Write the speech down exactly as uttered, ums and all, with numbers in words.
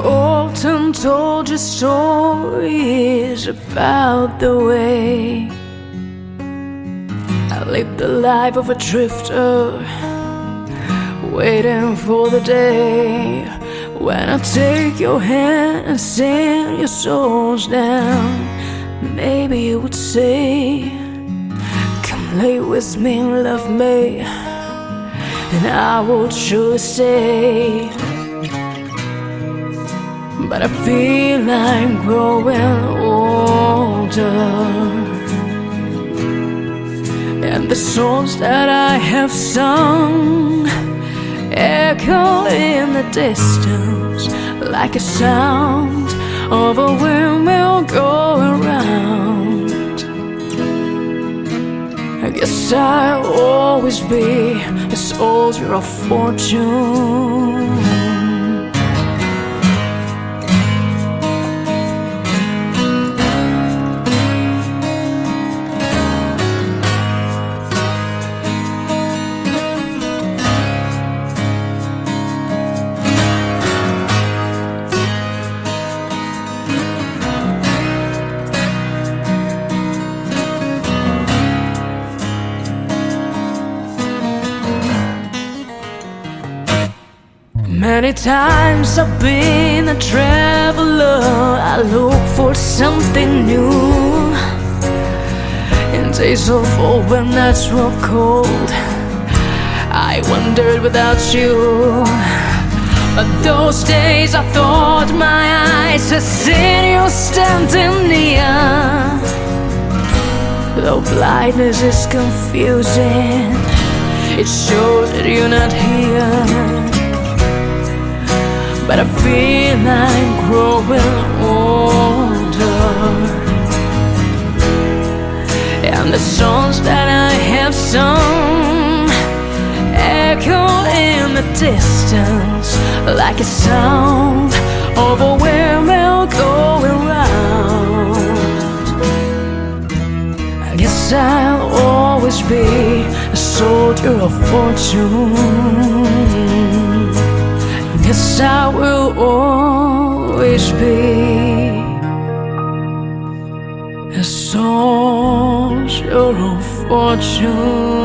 often told you stories about the way I lived the life of a drifter, waiting for the day when I take your hand and send your souls down. Maybe you would say, come lay with me and love me, and I would surely stay. But I feel I'm growing older, and the songs that I have sung echo in the distance like a sound of a windmill going round. I guess I'll always be a soldier of fortune. Many times I've been a traveler, I look for something new. In days of old when nights were cold, I wandered without you. But those days I thought my eyes had seen you standing near. Though blindness is confusing, it shows that you're not here. But I feel I'm growing older, and the songs that I have sung echo in the distance like a sound of a windmill going round. I guess I'll always be a soldier of fortune. Yes, I will always be a soldier of fortune.